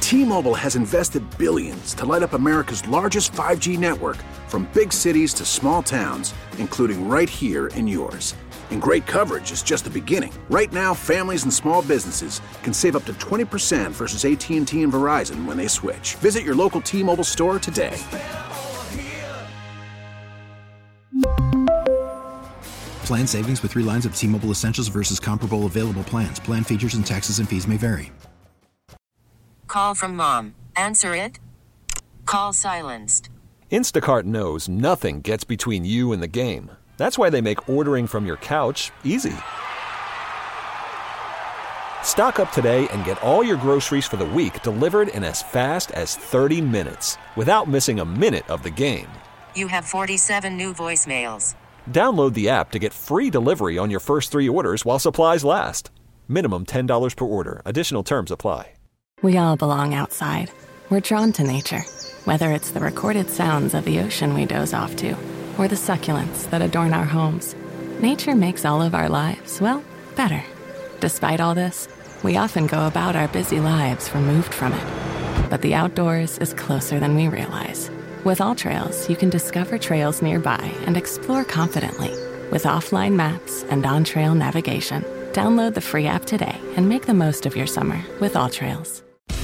T-Mobile has invested billions to light up America's largest 5G network, from big cities to small towns, including right here in yours. And great coverage is just the beginning. Right now, families and small businesses can save up to 20% versus AT&T and Verizon when they switch. Visit your local T-Mobile store today. Plan savings with 3 lines of T-Mobile Essentials versus comparable available plans. Plan features and taxes and fees may vary. Call from mom. Answer it. Call silenced. Instacart knows nothing gets between you and the game. That's why they make ordering from your couch easy. Stock up today and get all your groceries for the week delivered in as fast as 30 minutes without missing a minute of the game. You have 47 new voicemails. Download the app to get free delivery on your first 3 orders while supplies last. Minimum $10 per order. Additional terms apply. We all belong outside. We're drawn to nature, whether it's the recorded sounds of the ocean we doze off to, or the succulents that adorn our homes. Nature makes all of our lives, well, better. Despite all this, we often go about our busy lives removed from it. But the outdoors is closer than we realize. With AllTrails, you can discover trails nearby and explore confidently. With offline maps and on-trail navigation, download the free app today and make the most of your summer with AllTrails.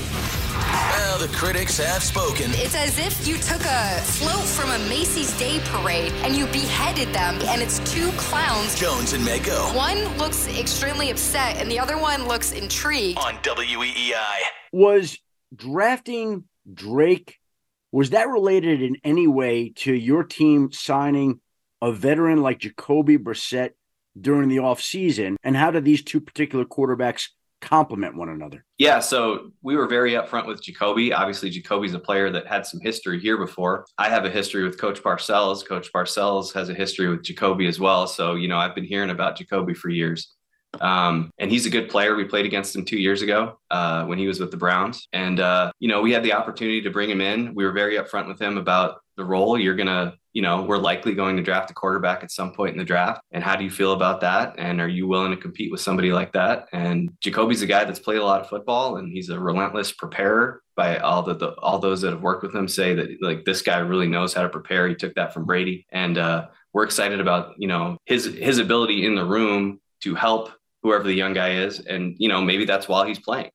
Well, the critics have spoken. It's as if you took a float from a Macy's Day Parade and you beheaded them, and it's 2 clowns. Jones and Mego. One looks extremely upset, and the other one looks intrigued. On WEEI. Was drafting Drake, was that related in any way to your team signing a veteran like Jacoby Brissett during the offseason? And how do these 2 particular quarterbacks complement one another? Yeah, so we were very upfront with Jacoby. Obviously, Jacoby's a player that had some history here before. I have a history with Coach Parcells. Coach Parcells has a history with Jacoby as well. So, I've been hearing about Jacoby for years. And he's a good player. We played against him 2 years ago when he was with the Browns. And, we had the opportunity to bring him in. We were very upfront with him about the role. We're likely going to draft a quarterback at some point in the draft. And how do you feel about that? And are you willing to compete with somebody like that? And Jacoby's a guy that's played a lot of football, and he's a relentless preparer. By all those that have worked with him say that, like, this guy really knows how to prepare. He took that from Brady. And we're excited about, his ability in the room to help whoever the young guy is. And, maybe that's while he's playing.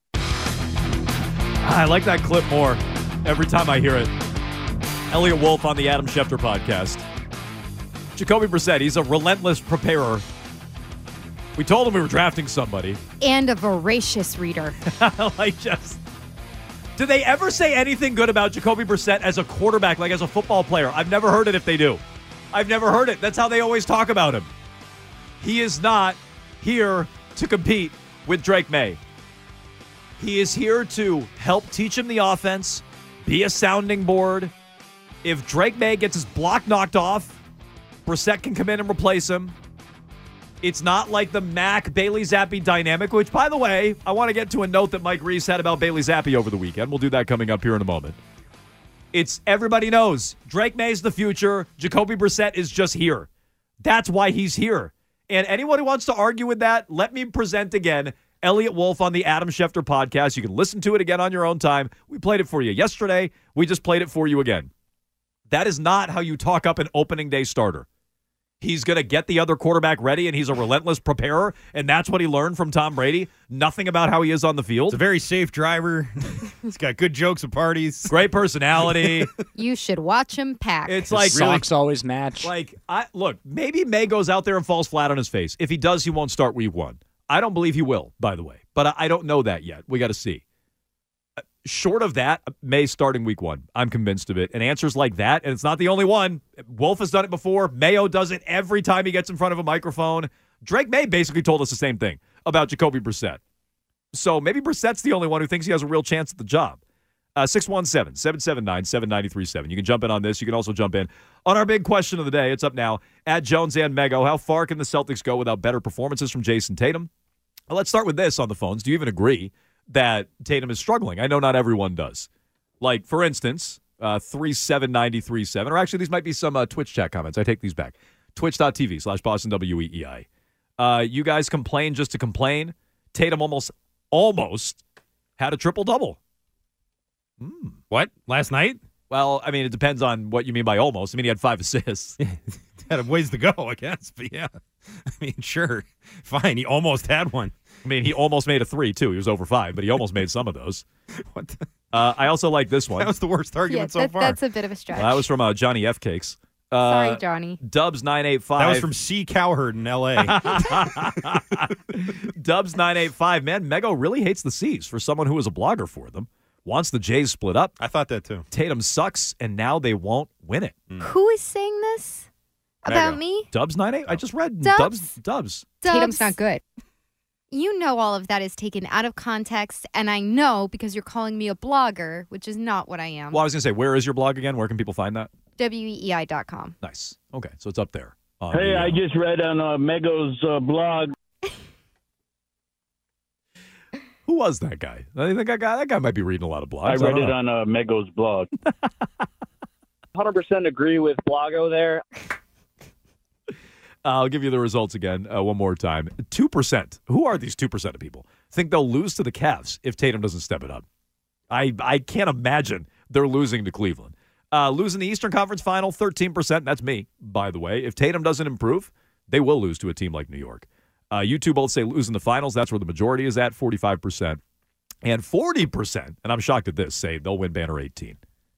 I like that clip more every time I hear it. Elliot Wolf on the Adam Schefter podcast. Jacoby Brissett, he's a relentless preparer. We told him we were drafting somebody. And a voracious reader. Do they ever say anything good about Jacoby Brissett as a quarterback, like as a football player? I've never heard it if they do. I've never heard it. That's how they always talk about him. He is not here to compete with Drake May. He is here to help teach him the offense, be a sounding board. If Drake May gets his block knocked off, Brissett can come in and replace him. It's not like the Mac-Bailey Zappi dynamic, which, by the way, I want to get to a note that Mike Reese had about Bailey Zappi over the weekend. We'll do that coming up here in a moment. It's everybody knows Drake May's the future. Jacoby Brissett is just here. That's why he's here. And anyone who wants to argue with that, let me present again Elliot Wolf on the Adam Schefter podcast. You can listen to it again on your own time. We played it for you yesterday. We just played it for you again. That is not how you talk up an opening day starter. He's going to get the other quarterback ready, and he's a relentless preparer, and that's what he learned from Tom Brady. Nothing about how he is on the field. He's a very safe driver. He's got good jokes at parties. Great personality. You should watch him pack. It's His like socks always match. Look, maybe May goes out there and falls flat on his face. If he does, he won't start week 1. I don't believe he will, by the way, but I don't know that yet. We got to see. Short of that, May starting week 1. I'm convinced of it. And answers like that, and it's not the only one. Wolf has done it before. Mayo does it every time he gets in front of a microphone. Drake May basically told us the same thing about Jacoby Brissett. So maybe Brissett's the only one who thinks he has a real chance at the job. 617-779-7937. You can jump in on this. You can also jump in on our big question of the day. It's up now at Jones and Mego. How far can the Celtics go without better performances from Jason Tatum? Well, let's start with this on the phones. Do you even agree that Tatum is struggling? I know not everyone does. Like, for instance, 37937, or actually these might be some Twitch chat comments. I take these back. Twitch.tv/Boston WEEI. You guys complain just to complain. Tatum almost had a triple-double. What? Last night? Well, I mean, it depends on what you mean by almost. I mean, he had 5 assists. Had a ways to go, I guess. But yeah, I mean, sure. Fine. He almost had one. I mean, he almost made a 3, too. He was over 5, but he almost made some of those. What the? I also like this one. That was the worst argument so far. That's a bit of a stretch. That was from Johnny F. Cakes. Sorry, Johnny. Dubs 985. That was from C. Cowherd in L.A. Dubs 985. Man, Mego really hates the C's for someone who is a blogger for them. Wants the Jays split up. I thought that too. Tatum sucks, and now they won't win it. Who is saying this about me? Dubs 98. I just read Dubs. Tatum's not good. You know all of that is taken out of context, and I know because you're calling me a blogger, which is not what I am. Well, I was going to say, where is your blog again? Where can people find that? WEEI.com. Nice. Okay, so it's up there. Hey, I just read on Mego's blog. Who was that guy? I think that guy might be reading a lot of blogs. I read it on Mego's blog. 100% agree with Blago there. I'll give you the results again one more time. 2%. Who are these 2% of people? Think they'll lose to the Cavs if Tatum doesn't step it up. I can't imagine they're losing to Cleveland. Losing the Eastern Conference Final, 13%. That's me, by the way. If Tatum doesn't improve, they will lose to a team like New York. You two both say losing the finals. That's where the majority is at, 45%. And 40%, and I'm shocked at this, say they'll win Banner 18.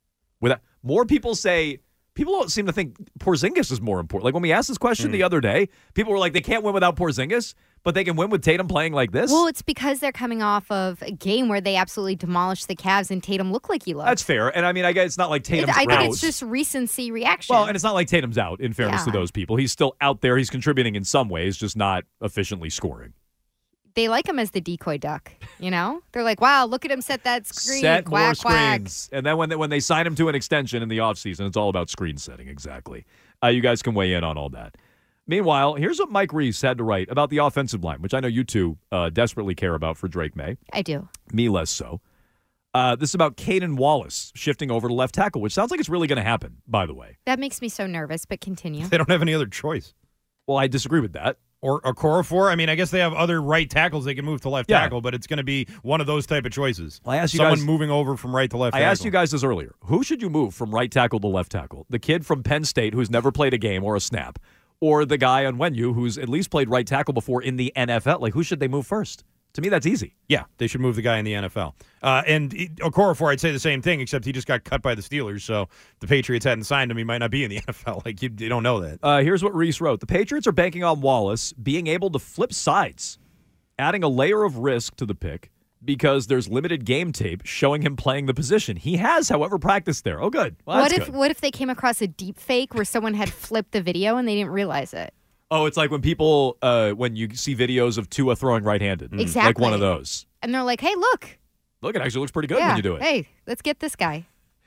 More people say, people don't seem to think Porzingis is more important. Like when we asked this question the other day, people were like, they can't win without Porzingis, but they can win with Tatum playing like this? Well, it's because they're coming off of a game where they absolutely demolished the Cavs and Tatum looked like he looked. That's fair. And I mean, I guess it's not like Tatum's I out. think it's just recency reaction. Well, and it's not like Tatum's out, in fairness to those people. He's still out there. He's contributing in some ways, just not efficiently scoring. They like him as the decoy duck, you know? They're like, wow, look at him set that screen. Set quack, more quack. screens. And then when they sign him to an extension in the offseason, it's all about screen setting, exactly. You guys can weigh in on all that. Meanwhile, here's what Mike Reese had to write about the offensive line, which I know you two desperately care about for Drake May. I do. Me less so. This is about Caden Wallace shifting over to left tackle, which sounds like it's really going to happen, by the way. That makes me so nervous, but continue. They don't have any other choice. Well, I disagree with that. Or Okorafor. I mean, I guess they have other right tackles they can move to left tackle, but it's going to be one of those type of choices. Well, I asked you Someone guys, moving over from right to left tackle. I asked you guys this earlier. Who should you move from right tackle to left tackle? The kid from Penn State who's never played a game or a snap, or the guy on Wenyu who's at least played right tackle before in the NFL? Like, who should they move first? To me, that's easy. Yeah, they should move the guy in the NFL. And Okorafor, I'd say the same thing, except he just got cut by the Steelers, so if the Patriots hadn't signed him, he might not be in the NFL. Like, you don't know that. Here's what Reese wrote. The Patriots are banking on Wallace being able to flip sides, adding a layer of risk to the pick because there's limited game tape showing him playing the position. He has, however, practiced there. Oh, good. Well, What if they came across a deep fake where someone had flipped the video and they didn't realize it? Oh, it's like when people, when you see videos of Tua throwing right-handed. Exactly. Like one of those. And they're like, hey, look. Look, it actually looks pretty good when you do it. Hey, let's get this guy.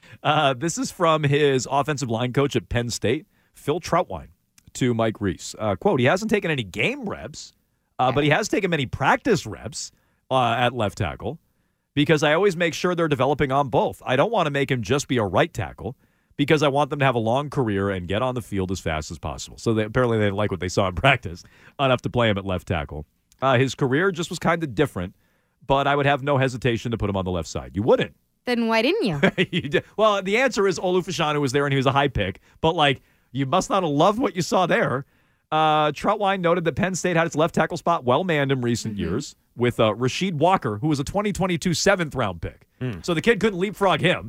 This is from his offensive line coach at Penn State, Phil Trautwein, to Mike Reese. Quote, he hasn't taken any game reps, but he has taken many practice reps at left tackle because I always make sure they're developing on both. I don't want to make him just be a right tackle because I want them to have a long career and get on the field as fast as possible. So apparently they didn't like what they saw in practice enough to play him at left tackle. His career just was kind of different, but I would have no hesitation to put him on the left side. You wouldn't. Then why didn't you? Well, the answer is Olu Fashanu was there and he was a high pick, but like you must not have loved what you saw there. Trautwein noted that Penn State had its left tackle spot well manned in recent years with Rasheed Walker, who was a 2022 7th-round pick. So the kid couldn't leapfrog him.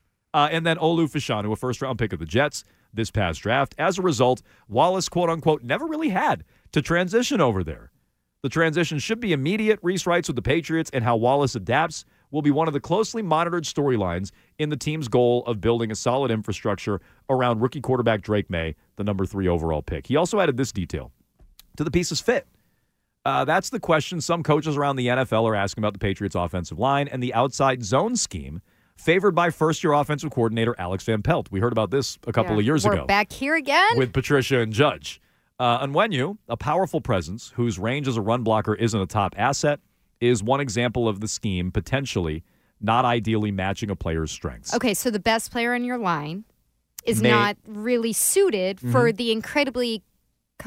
And then Olu Fashanu, a first-round pick of the Jets this past draft. As a result, Wallace, quote-unquote, never really had to transition over there. The transition should be immediate, Reese writes, with the Patriots, and how Wallace adapts will be one of the closely monitored storylines in the team's goal of building a solid infrastructure around rookie quarterback Drake May, the number 3 overall pick. He also added this detail. Do the pieces fit? That's the question some coaches around the NFL are asking about the Patriots' offensive line and the outside zone scheme favored by first-year offensive coordinator Alex Van Pelt. We heard about this a couple of years ago. We're back here again? With Patricia and Judge. Onwenu, a powerful presence whose range as a run blocker isn't a top asset, is one example of the scheme potentially not ideally matching a player's strengths. Okay, so the best player in your line is not really suited for the incredibly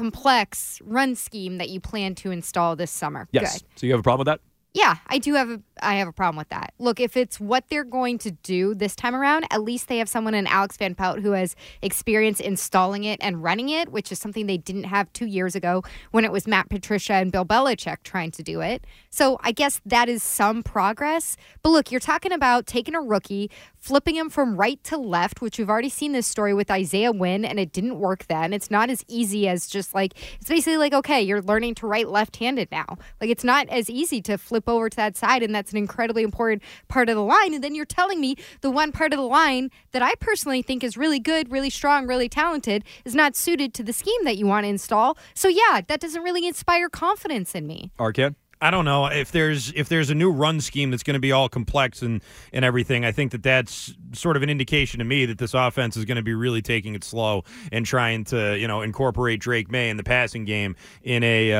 complex run scheme that you plan to install this summer. Yes. Good. So you have a problem with that? Yeah, I do have a I have a problem with that. Look, if it's what they're going to do this time around, at least they have someone in Alex Van Pelt who has experience installing it and running it, which is something they didn't have 2 years ago when it was Matt Patricia and Bill Belichick trying to do it. So I guess that is some progress. But look, you're talking about taking a rookie, flipping him from right to left, which we've already seen this story with Isaiah Wynn, and it didn't work then. It's not as easy as just like, it's basically like, okay, you're learning to write left-handed now. Like, it's not as easy to flip over to that side, and that's an incredibly important part of the line. And then you're telling me the one part of the line that I personally think is really good, really strong, really talented is not suited to the scheme that you want to install. So yeah, that doesn't really inspire confidence in me. Arcand? I don't know if there's a new run scheme that's going to be all complex and everything. I think that's sort of an indication to me that this offense is going to be really taking it slow and trying to incorporate Drake May in the passing game in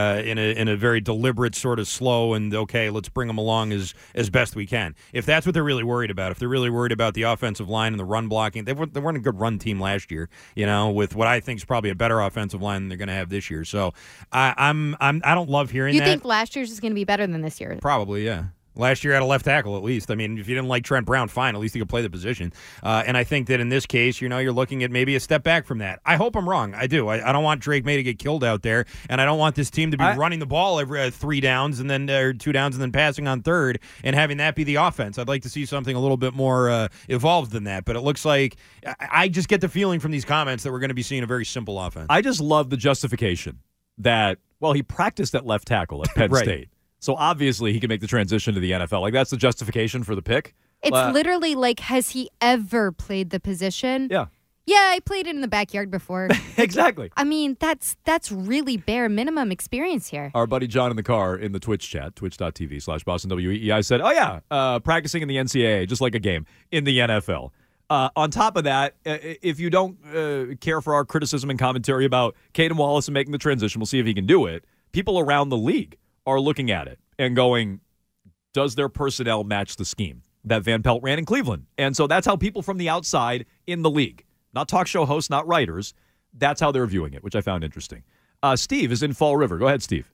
a very deliberate sort of slow and okay, let's bring them along as best we can. If that's what they're really worried about, if they're really worried about the offensive line and the run blocking, they weren't a good run team last year. With what I think is probably a better offensive line than they're going to have this year. So I don't love hearing that. You think last year's is going to be better than this year? Probably, yeah. Last year had a left tackle at least. I mean, if you didn't like Trent Brown, fine. At least he could play the position. And I think that in this case, you're looking at maybe a step back from that. I hope I'm wrong. I do. I don't want Drake May to get killed out there, and I don't want this team to be running the ball every 3 downs and then 2 downs and then passing on third and having that be the offense. I'd like to see something a little bit more evolved than that. But it looks like I just get the feeling from these comments that we're going to be seeing a very simple offense. I just love the justification that, well, he practiced at left tackle at Penn Right. State. So obviously he can make the transition to the NFL. Like, that's the justification for the pick. It's literally like, has he ever played the position? Yeah. Yeah, I played it in the backyard before. Exactly. I mean, that's really bare minimum experience here. Our buddy John in the car in the Twitch chat, twitch.tv/BostonWEEI, said, oh, yeah, practicing in the NCAA, just like a game, in the NFL. On top of that, if you don't care for our criticism and commentary about Caden Wallace and making the transition, we'll see if he can do it. People around the league are looking at it and going, does their personnel match the scheme that Van Pelt ran in Cleveland? And so that's how people from the outside in the league, not talk show hosts, not writers, that's how they're viewing it, which I found interesting. Steve is in Fall River. Go ahead, Steve.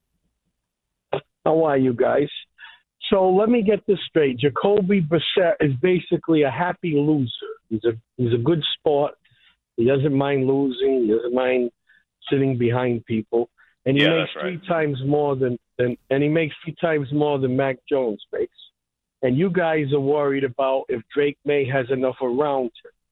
How are you guys? So let me get this straight. Jacoby Brissett is basically a happy loser. He's a good sport. He doesn't mind losing. He doesn't mind sitting behind people. And he makes three times more than Mac Jones makes. And you guys are worried about if Drake May has enough around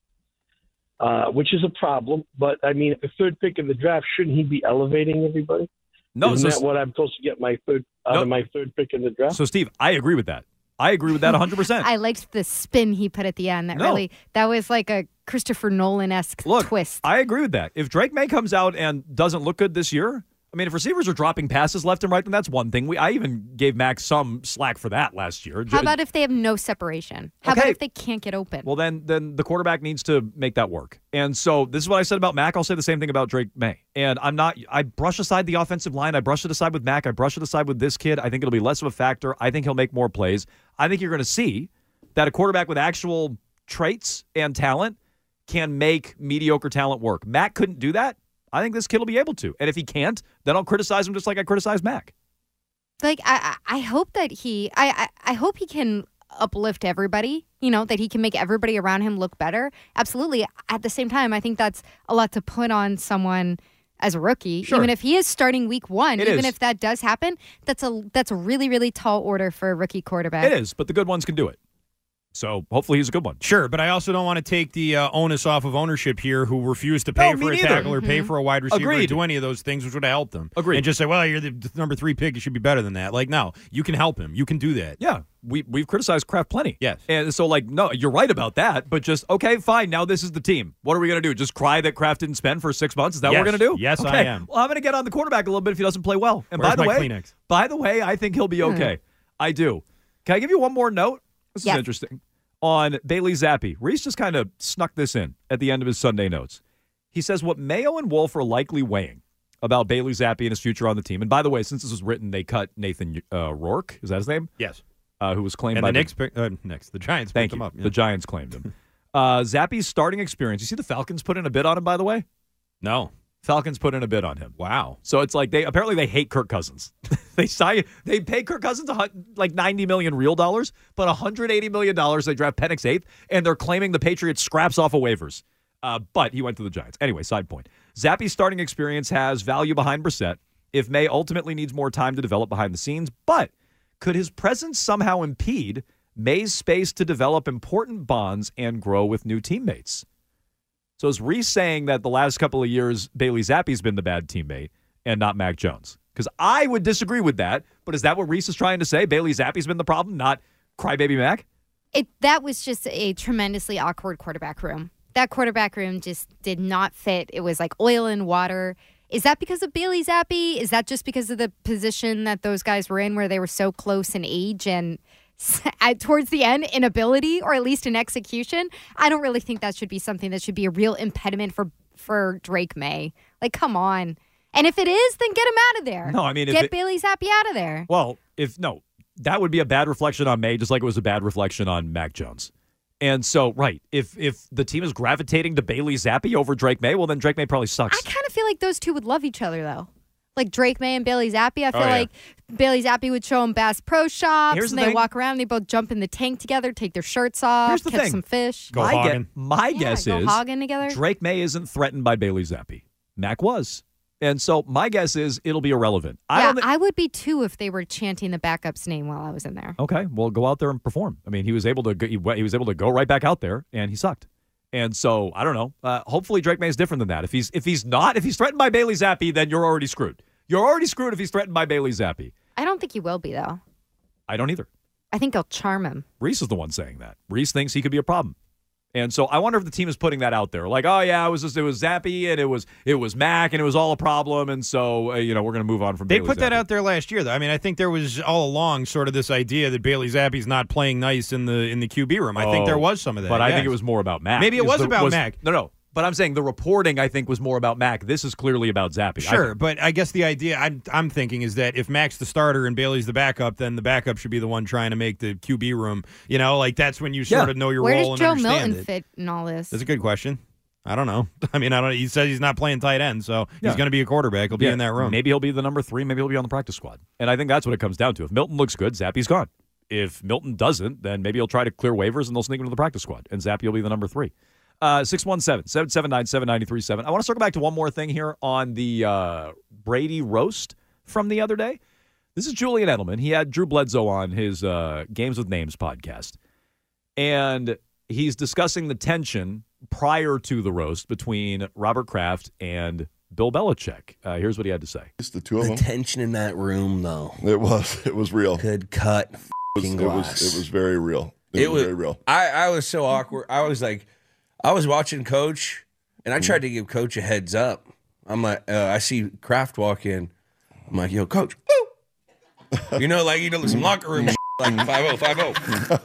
him, which is a problem. But, I mean, at the third pick in the draft, shouldn't he be elevating everybody? No, Isn't that what I'm supposed to get my third pick in the draft? So, Steve, I agree with that. I agree with that 100%. I liked the spin he put at the end. That was like a Christopher Nolan-esque twist. I agree with that. If Drake May comes out and doesn't look good this year, I mean, if receivers are dropping passes left and right, then that's one thing. I even gave Mac some slack for that last year. How about if they have no separation? How about if they can't get open? Well, then the quarterback needs to make that work. And so this is what I said about Mac. I'll say the same thing about Drake May. And I brush aside the offensive line. I brush it aside with Mac. I brush it aside with this kid. I think it'll be less of a factor. I think he'll make more plays. I think you're going to see that a quarterback with actual traits and talent can make mediocre talent work. Mac couldn't do that. I think this kid will be able to. And if he can't, then I'll criticize him just like I criticize Mac. Like, I hope that I hope he can uplift everybody, that he can make everybody around him look better. Absolutely. At the same time, I think that's a lot to put on someone as a rookie. Sure. Even if he is starting week 1, Even if that does happen, that's a really, really tall order for a rookie quarterback. It is, but the good ones can do it. So hopefully he's a good one. Sure, but I also don't want to take the onus off of ownership here who refused to pay for a tackle or pay for a wide receiver or do any of those things, which would have helped them. Agreed. And just say, well, you're the number 3 pick. You should be better than that. Like, no, you can help him. You can do that. Yeah, we've criticized Kraft plenty. Yes. And so, no, you're right about that, but just, okay, fine, now this is the team. What are we going to do? Just cry that Kraft didn't spend for 6 months? Is that what we're going to do? Yes, okay. I am. Well, I'm going to get on the quarterback a little bit if he doesn't play well. And Where's by my Kleenex? the way, I think he'll be okay. I do. Can I give you one more note? This is interesting. On Bailey Zappi, Reese just kind of snuck this in at the end of his Sunday notes. He says what Mayo and Wolf are likely weighing about Bailey Zappi and his future on the team. And by the way, since this was written, they cut Nathan Rourke. Is that his name? Yes. Who was claimed and by the Giants picked him up. Yeah. The Giants claimed him. Zappi's starting experience. You see the Falcons put in a bid on him, by the way? No. Falcons put in a bid on him. Wow. So it's like they hate Kirk Cousins. They pay Kirk Cousins like $90 million real dollars, but $180 million they draft Penix 8th, and they're claiming the Patriots scraps off of waivers. But he went to the Giants. Anyway, side point. Zappe's starting experience has value behind Brissett if May ultimately needs more time to develop behind the scenes, but could his presence somehow impede May's space to develop important bonds and grow with new teammates? So is Reese saying that the last couple of years, Bailey Zappe's been the bad teammate and not Mac Jones? Because I would disagree with that, but is that what Reese is trying to say? Bailey Zappe's been the problem, not crybaby Mac? That was just a tremendously awkward quarterback room. That quarterback room just did not fit. It was like oil and water. Is that because of Bailey Zappe? Is that just because of the position that those guys were in where they were so close in age and towards the end in ability or at least in execution? I don't really think that should be something that should be a real impediment for Drake May. Like, come on. And if it is, then get him out of there. No, I mean, get Bailey Zappe out of there. Well, that would be a bad reflection on May, just like it was a bad reflection on Mac Jones. And so, right, if the team is gravitating to Bailey Zappe over Drake May, well, then Drake May probably sucks. I kind of feel like those two would love each other, though. Like Drake May and Bailey Zappe. I feel like Bailey Zappe would show him Bass Pro Shops, and they walk around, and they both jump in the tank together, take their shirts off, catch some fish. My guess is hogging together. Drake May isn't threatened by Bailey Zappe. Mac was. And so my guess is it'll be irrelevant. I would be too if they were chanting the backup's name while I was in there. Okay, well, go out there and perform. I mean, he was able to go right back out there, and he sucked. And so I don't know. Hopefully, Drake May is different than that. If he's threatened by Bailey Zappe, then you're already screwed. You're already screwed if he's threatened by Bailey Zappe. I don't think he will be, though. I don't either. I think he'll charm him. Reese is the one saying that. Reese thinks he could be a problem. And so I wonder if the team is putting that out there. Like, oh, yeah, it was Zappe, and it was Mac, and it was all a problem, and so, we're going to move on from Bailey They put Zappe. that out there last year, though. I mean, I think there was all along sort of this idea that Bailey Zappe's not playing nice in the QB room. I think there was some of that. But I think it was more about Mac. Maybe it was about Mac. No. But I'm saying the reporting, I think, was more about Mac. This is clearly about Zappe. Sure, but I guess the idea I'm thinking is that if Mac's the starter and Bailey's the backup, then the backup should be the one trying to make the QB room. Like that's when you sort of know your role and understand it. Where does Joe Milton fit in all this? That's a good question. I don't know. I mean, He says he's not playing tight end, so he's going to be a quarterback. He'll be in that room. Maybe he'll be the number 3. Maybe he'll be on the practice squad. And I think that's what it comes down to. If Milton looks good, Zappe's gone. If Milton doesn't, then maybe he'll try to clear waivers and they'll sneak him to the practice squad. And Zappe will be the number 3. 617-779-7937. I want to circle back to one more thing here on the Brady roast from the other day. This is Julian Edelman. He had Drew Bledsoe on his Games with Names podcast. And he's discussing the tension prior to the roast between Robert Kraft and Bill Belichick. Here's what he had to say. It's the two of them. The tension in that room, though. It was real. Could cut glass. It was very real. It was very real. I was so awkward. I was watching Coach, and I tried to give Coach a heads up. I'm like, I see Kraft walk in. I'm like, yo, Coach. Woo! Some locker room like 5-0,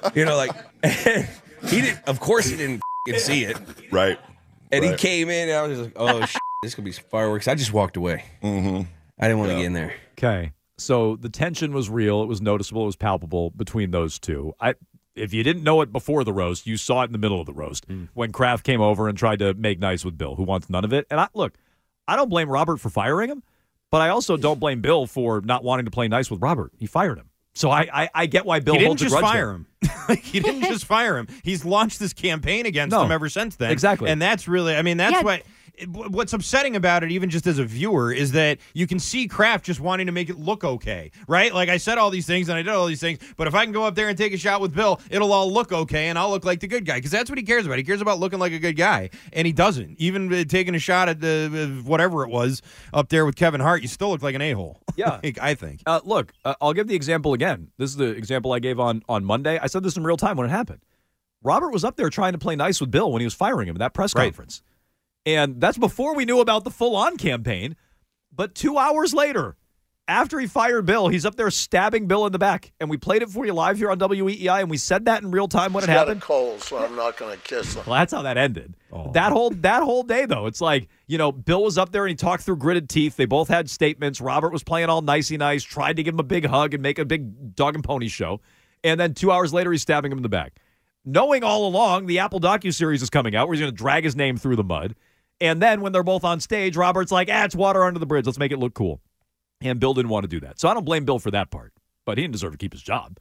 5-0. He didn't. Of course, he didn't see it. Right. And he came in, and I was just like, oh, this could be fireworks. I just walked away. Mm-hmm. I didn't want to get in there. Okay. So the tension was real. It was noticeable. It was palpable between those two. If you didn't know it before the roast, you saw it in the middle of the roast when Kraft came over and tried to make nice with Bill, who wants none of it. And I don't blame Robert for firing him, but I also don't blame Bill for not wanting to play nice with Robert. He fired him. So I get why Bill holds a grudge there. He didn't just fire him. He's launched this campaign against him ever since then. Exactly. And that's really, what's upsetting about it, even just as a viewer, is that you can see Kraft just wanting to make it look okay, right? Like, I said all these things and I did all these things, but if I can go up there and take a shot with Bill, it'll all look okay and I'll look like the good guy, because that's what he cares about. He cares about looking like a good guy, and he doesn't. Even taking a shot at the whatever it was up there with Kevin Hart, you still look like an a-hole. Yeah. I think. Look, I'll give the example again. This is the example I gave on Monday. I said this in real time when it happened. Robert was up there trying to play nice with Bill when he was firing him in that press conference. And that's before we knew about the full-on campaign. But 2 hours later, after he fired Bill, he's up there stabbing Bill in the back. And we played it for you live here on WEEI, and we said that in real time when it happened. He's got a cold, so I'm not going to kiss him. Well, that's how that ended. Oh. That whole day, though, it's like, Bill was up there and he talked through gritted teeth. They both had statements. Robert was playing all nicey nice, tried to give him a big hug and make a big dog and pony show. And then 2 hours later, he's stabbing him in the back. Knowing all along the Apple docuseries is coming out where he's going to drag his name through the mud. And then when they're both on stage, Robert's like, it's water under the bridge. Let's make it look cool. And Bill didn't want to do that. So I don't blame Bill for that part. But he didn't deserve to keep his job.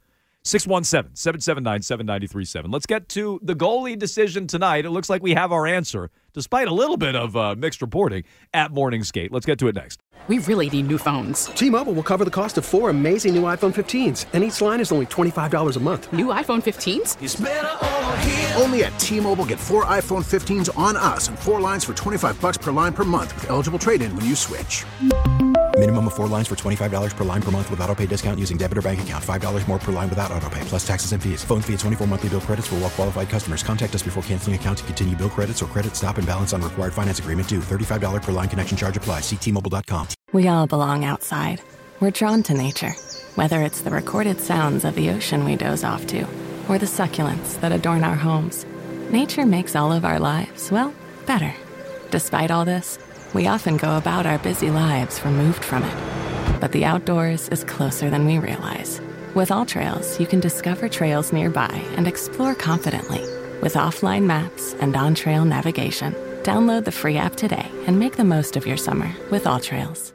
617-779-7937. Let's get to the goalie decision tonight. It looks like we have our answer, despite a little bit of mixed reporting at Morning Skate. Let's get to it next. We really need new phones. T-Mobile will cover the cost of 4 amazing new iPhone 15s, and each line is only $25 a month. New iPhone 15s? It's better over here. Only at T-Mobile, get 4 iPhone 15s on us and 4 lines for $25 per line per month with eligible trade-in when you switch. Minimum of 4 lines for $25 per line per month with autopay discount using debit or bank account. $5 more per line without autopay, plus taxes and fees. Phone fee at 24 monthly bill credits for well-qualified customers. Contact us before canceling account to continue bill credits or credit stop and balance on required finance agreement due. $35 per line connection charge applies. See T-Mobile.com. We all belong outside. We're drawn to nature, whether it's the recorded sounds of the ocean we doze off to, or the succulents that adorn our homes. Nature makes all of our lives, well, better. Despite all this, we often go about our busy lives removed from it. But the outdoors is closer than we realize. With AllTrails, you can discover trails nearby and explore confidently. With offline maps and on-trail navigation, download the free app today and make the most of your summer with AllTrails.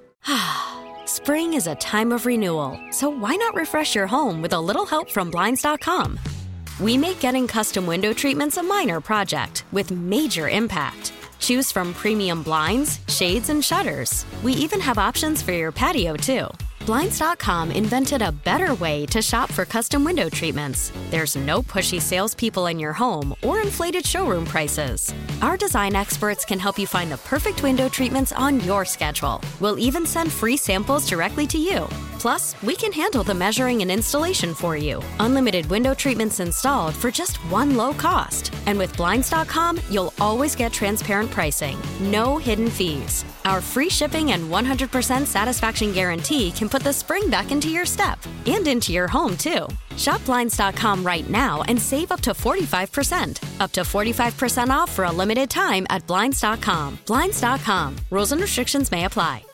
Spring is a time of renewal, so why not refresh your home with a little help from Blinds.com? We make getting custom window treatments a minor project with major impact. Choose from premium blinds, shades, and shutters. We even have options for your patio, too. Blinds.com invented a better way to shop for custom window treatments. There's no pushy salespeople in your home or inflated showroom prices. Our design experts can help you find the perfect window treatments on your schedule. We'll even send free samples directly to you. Plus, we can handle the measuring and installation for you. Unlimited window treatments installed for just one low cost. And with Blinds.com, you'll always get transparent pricing. No hidden fees. Our free shipping and 100% satisfaction guarantee can put the spring back into your step and into your home, too. Shop Blinds.com right now and save up to 45%. Up to 45% off for a limited time at Blinds.com. Blinds.com. Rules and restrictions may apply.